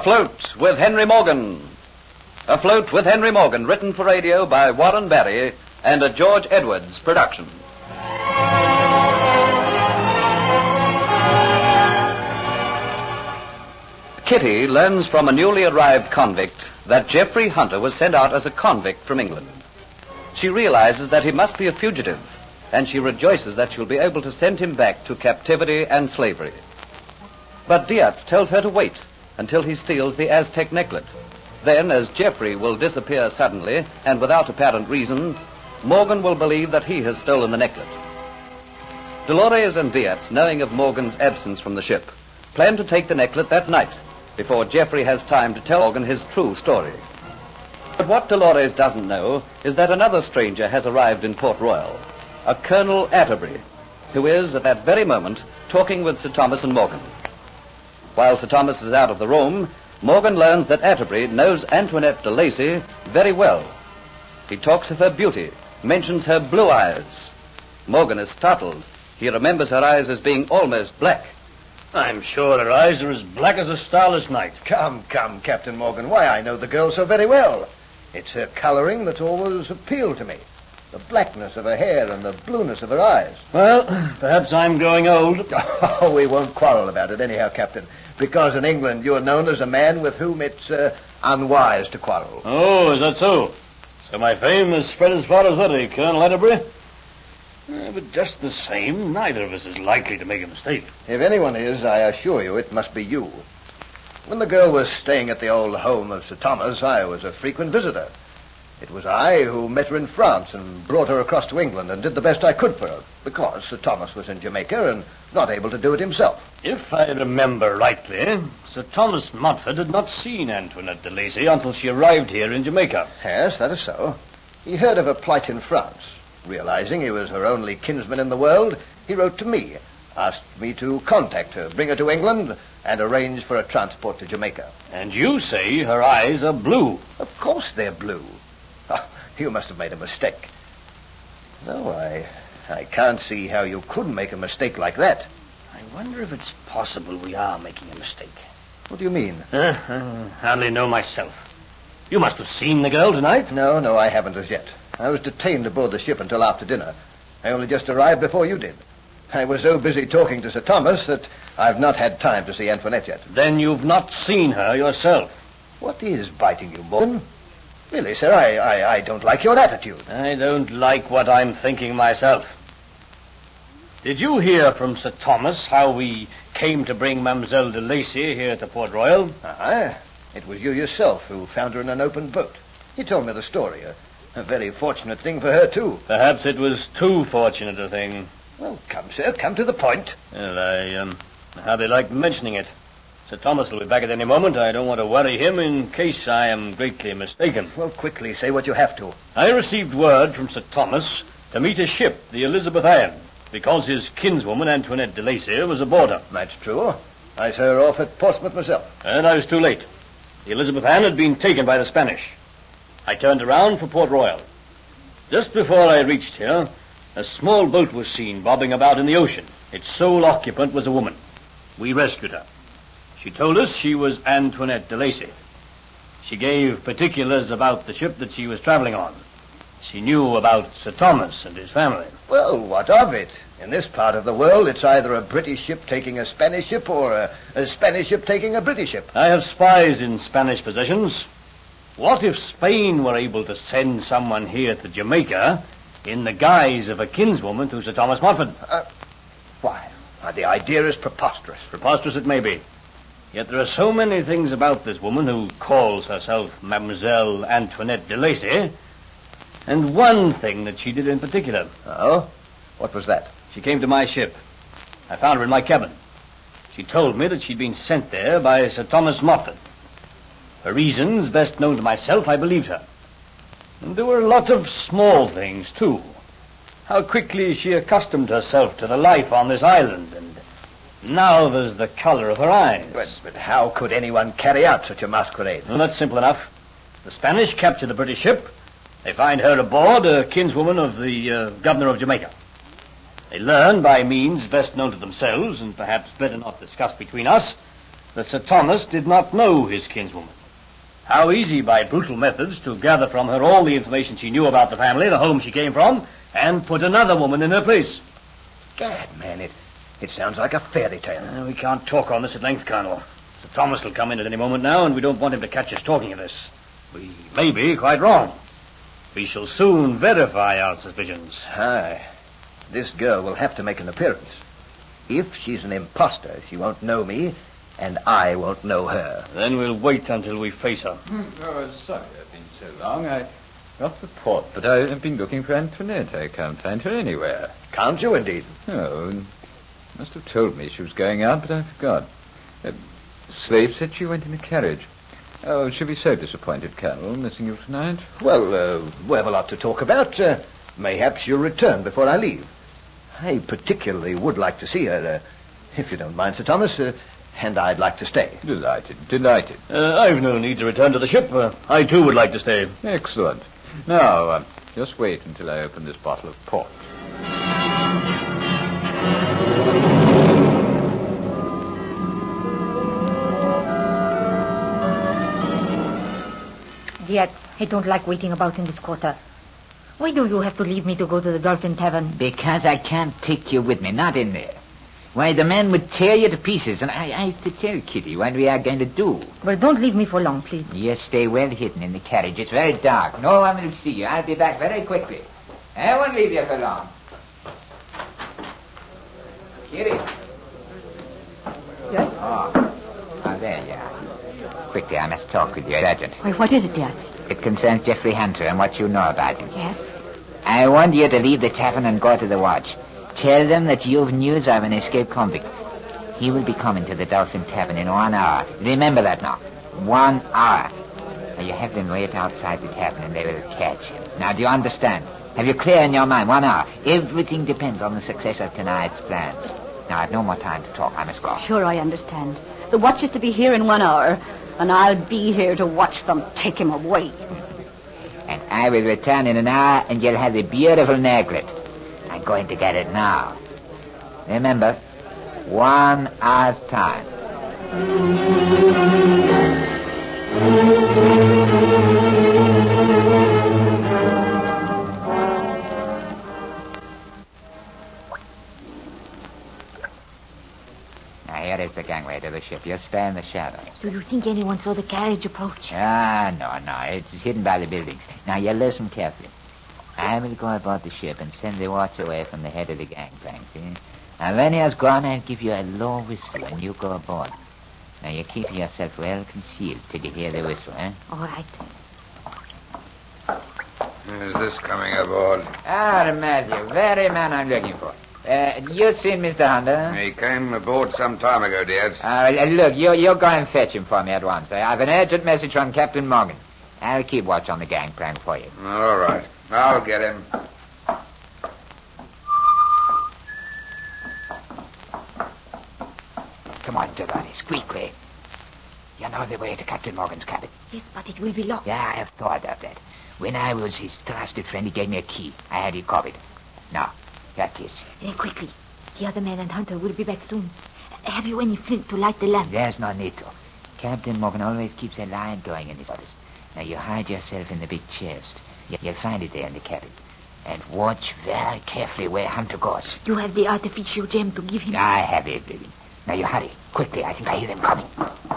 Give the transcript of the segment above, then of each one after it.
Afloat with Henry Morgan. Afloat with Henry Morgan, written for radio by Warren Barry and a George Edwards production. Kitty learns from a newly arrived convict that Geoffrey Hunter was sent out as a convict from England. She realizes that he must be a fugitive, and she rejoices that she'll be able to send him back to captivity and slavery. But Diaz tells her to wait until he steals the Aztec necklet. Then, as Geoffrey will disappear suddenly and without apparent reason, Morgan will believe that he has stolen the necklet. Dolores and Diaz, knowing of Morgan's absence from the ship, plan to take the necklet that night before Geoffrey has time to tell Morgan his true story. But what Dolores doesn't know is that another stranger has arrived in Port Royal, a Colonel Atterbury, who is, at that very moment, talking with Sir Thomas and Morgan. While Sir Thomas is out of the room, Morgan learns that Atterbury knows Antoinette de Lacy very well. He talks of her beauty, mentions her blue eyes. Morgan is startled. He remembers her eyes as being almost black. I'm sure her eyes are as black as a starless night. Come, Captain Morgan. Why, I know the girl so very well. It's her coloring that's always appealed to me. The blackness of her hair and the blueness of her eyes. Well, perhaps I'm growing old. Oh, we won't quarrel about it anyhow, Captain. Because in England you're known as a man with whom it's unwise to quarrel. Oh, is that so? So my fame has spread as far as that, eh, Colonel Atterbury? But just the same, neither of us is likely to make a mistake. If anyone is, I assure you it must be you. When the girl was staying at the old home of Sir Thomas, I was a frequent visitor. It was I who met her in France and brought her across to England and did the best I could for her, because Sir Thomas was in Jamaica and not able to do it himself. If I remember rightly, Sir Thomas Montfort had not seen Antoinette de Lacy until she arrived here in Jamaica. Yes, that is so. He heard of her plight in France. Realizing he was her only kinsman in the world, he wrote to me, asked me to contact her, bring her to England, and arrange for a transport to Jamaica. And you say her eyes are blue. Of course they're blue. Oh, you must have made a mistake. No, I can't see how you could make a mistake like that. I wonder if it's possible we are making a mistake. What do you mean? I hardly know myself. You must have seen the girl tonight. No, I haven't as yet. I was detained aboard the ship until after dinner. I only just arrived before you did. I was so busy talking to Sir Thomas that I've not had time to see Antoinette yet. Then you've not seen her yourself. What is biting you, Morgan? Really, sir, I don't like your attitude. I don't like what I'm thinking myself. Did you hear from Sir Thomas how we came to bring Mademoiselle de Lacy here to Port Royal? It was you yourself who found her in an open boat. You told me the story. A very fortunate thing for her, too. Perhaps it was too fortunate a thing. Well, come, sir, come to the point. Well, I hardly like mentioning it. Sir Thomas will be back at any moment. I don't want to worry him in case I am greatly mistaken. Well, quickly, say what you have to. I received word from Sir Thomas to meet a ship, the Elizabeth Ann, because his kinswoman, Antoinette de Lacy, was aboard her. That's true. I saw her off at Portsmouth myself. And I was too late. The Elizabeth Ann had been taken by the Spanish. I turned around for Port Royal. Just before I reached here, a small boat was seen bobbing about in the ocean. Its sole occupant was a woman. We rescued her. She told us she was Antoinette de Lacy. She gave particulars about the ship that she was traveling on. She knew about Sir Thomas and his family. Well, what of it? In this part of the world, it's either a British ship taking a Spanish ship or a Spanish ship taking a British ship. I have spies in Spanish possessions. What if Spain were able to send someone here to Jamaica in the guise of a kinswoman to Sir Thomas Montfort? Why, the idea is preposterous. Preposterous it may be. Yet there are so many things about this woman who calls herself Mademoiselle Antoinette de Lacy, and one thing that she did in particular. Oh? What was that? She came to my ship. I found her in my cabin. She told me that she'd been sent there by Sir Thomas Montfort. For reasons best known to myself, I believed her. And there were lots of small things, too. How quickly she accustomed herself to the life on this island, and now there's the color of her eyes. But how could anyone carry out such a masquerade? Well, that's simple enough. The Spanish capture the British ship. They find her aboard, a kinswoman of the governor of Jamaica. They learn, by means best known to themselves, and perhaps better not discussed between us, that Sir Thomas did not know his kinswoman. How easy by brutal methods to gather from her all the information she knew about the family, the home she came from, and put another woman in her place. Gad, man, it sounds like a fairy tale. We can't talk on this at length, Colonel. Sir Thomas will come in at any moment now, and we don't want him to catch us talking of this. We may be quite wrong. We shall soon verify our suspicions. Aye. This girl will have to make an appearance. If she's an imposter, she won't know me, and I won't know her. Then we'll wait until we face her. Oh, sorry I've been so long. I got the port, but I've been looking for Antoinette. I can't find her anywhere. Can't you, indeed? Oh, must have told me she was going out, but I forgot. Slave said she went in a carriage. Oh, she'll be so disappointed, Colonel, missing you tonight. Well, we have a lot to talk about. Mayhaps you'll return before I leave. I particularly would like to see her, if you don't mind, Sir Thomas, and I'd like to stay. Delighted. I've no need to return to the ship. I, too, would like to stay. Excellent. Now, just wait until I open this bottle of port. Yet, I don't like waiting about in this quarter. Why do you have to leave me to go to the Dolphin Tavern? Because I can't take you with me, not in there. Why, the man would tear you to pieces, and I have to tell Kitty what we are going to do. Well, don't leave me for long, please. You stay well hidden in the carriage. It's very dark. No one will see you. I'll be back very quickly. I won't leave you for long. Kitty. Yes? Oh, there you are. Quickly, I must talk with you, Sergeant. Why, what is it, Yats? It concerns Geoffrey Hunter and what you know about him. Yes? I want you to leave the tavern and go to the watch. Tell them that you've news of an escaped convict. He will be coming to the Dolphin Tavern in 1 hour. Remember that now. 1 hour. Now, you have them wait outside the tavern and they will catch him. Now, do you understand? Have you clear in your mind? 1 hour. Everything depends on the success of tonight's plans. Now, I've no more time to talk. I must go. Sure, I understand. The watch is to be here in 1 hour, and I'll be here to watch them take him away. And I will return in 1 hour, and you'll have the beautiful necklet. I'm going to get it now. Remember, 1 hour's time. Now, here is the gangway to the ship. You'll stay in the shadows. Do you think anyone saw the carriage approach? No. It's hidden by the buildings. Now, you listen carefully. I will go aboard the ship and send the watch away from the head of the gangplank, see? And when he has gone, I'll give you a low whistle and you go aboard. Now, you keep yourself well concealed till you hear the whistle, eh? All right. Who's this coming aboard? Matthew, very man I'm looking for. You seen Mr. Hunter? He came aboard some time ago, Diaz. Look, you go and fetch him for me at once. I have an urgent message from Captain Morgan. I'll keep watch on the gangplank for you. All right. I'll get him. Come on, Devaney, quickly. You know the way to Captain Morgan's cabin. Yes, but it will be locked. Yeah, I have thought of that. When I was his trusted friend, he gave me a key. I had it covered. Now, that is. Quickly. The other man and Hunter will be back soon. Have you any flint to light the lamp? There's no need to. Captain Morgan always keeps a line going in his orders. Now, you hide yourself in the big chest. You'll find it there in the cabin. And watch very carefully where Hunter goes. You have the artificial gem to give him? I have everything. Now, you hurry. Quickly, I think I hear them coming.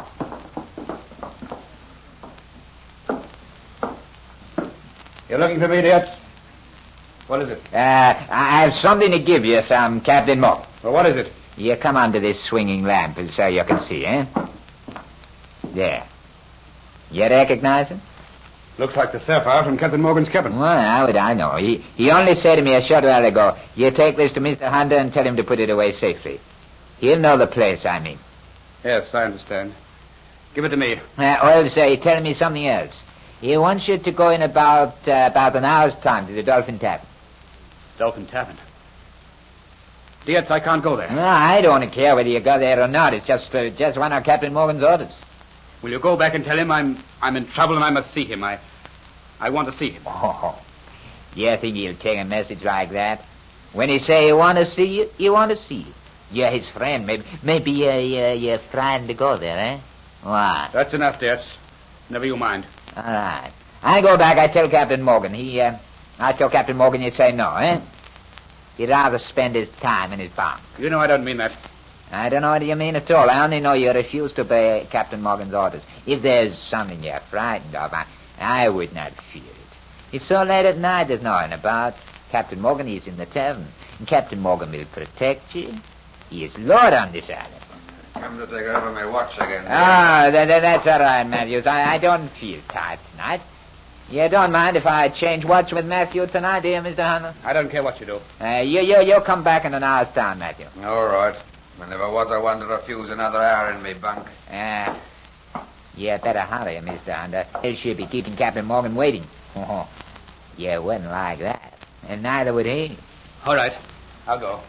You're looking for me, Diaz? What is it? I have something to give you from Captain Morgan. Well, what is it? You come under this swinging lamp so you can see, eh? There. You recognize him? Looks like the sapphire from Captain Morgan's cabin. Well, how would I know? He only said to me a short while ago, you take this to Mr. Hunter and tell him to put it away safely. He'll know the place, I mean. Yes, I understand. Give it to me. Or say, tell me something else. He wants you to go in about an hour's time to the Dolphin Tavern. Dolphin Tavern? Diaz, I can't go there. No, I don't care whether you go there or not. It's just one of Captain Morgan's orders. Will you go back and tell him I'm in trouble and I must see him? I want to see him. Oh, you think he'll take a message like that? When he say he want to see you, you want to see you. You're his friend. Maybe you're frightened to go there, eh? What? That's enough, Dietz. Never you mind. All right. I go back, I tell Captain Morgan. I tell Captain Morgan you say no, eh? He'd rather spend his time in his bunk. You know I don't mean that. I don't know what you mean at all. I only know you refuse to obey Captain Morgan's orders. If there's something you're frightened of, I would not fear it. It's so late at night there's no one about. Captain Morgan is in the tavern, and Captain Morgan will protect you. He is lord on this island. Come to take over my watch again. That's all right, Matthews. I don't feel tired tonight. You don't mind if I change watch with Matthew tonight, dear Mr. Hunter? I don't care what you do. You'll come back in an hour's time, Matthew. All right. There never was a one to refuse another hour in me bunk. You better hurry, Mr. Hunter. She'll be keeping Captain Morgan waiting. You wouldn't like that. And neither would he. All right. I'll go.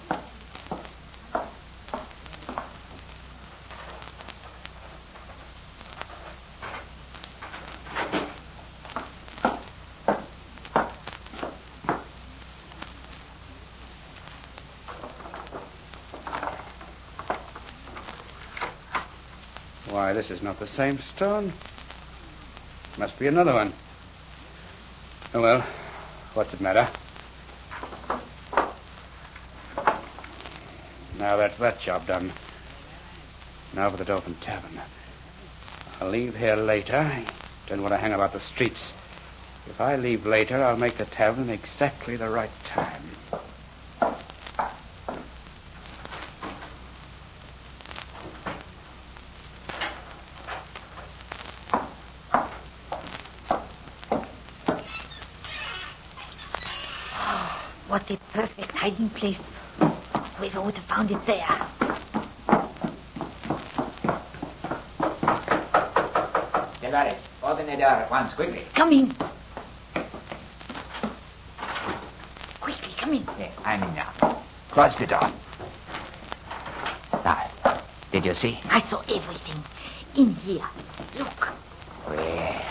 Why, this is not the same stone. Must be another one. Oh, well, what's it matter? Now that's that job done. Now for the Dolphin Tavern. I'll leave here later. Don't want to hang about the streets. If I leave later, I'll make the tavern exactly the right time. What a perfect hiding place. Whoever would have found it there. Dolores, open the door at once, quickly. Come in. Quickly, come in. Yeah, I'm in now. Close the door. Now, did you see? I saw everything. In here. Look. Well,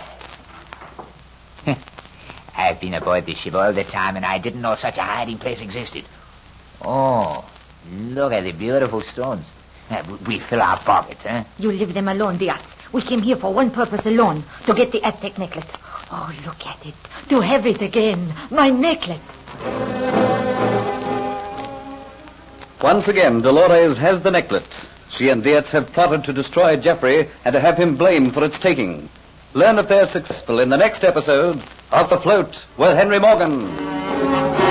I've been aboard this ship all the time, and I didn't know such a hiding place existed. Oh, look at the beautiful stones. We fill our pockets, eh? You leave them alone, Diaz. We came here for one purpose alone, to get the Aztec necklace. Oh, look at it. To have it again. My necklace. Once again, Dolores has the necklace. She and Dietz have plotted to destroy Geoffrey and to have him blamed for its taking. Learn if they're successful in the next episode of The Float with Henry Morgan.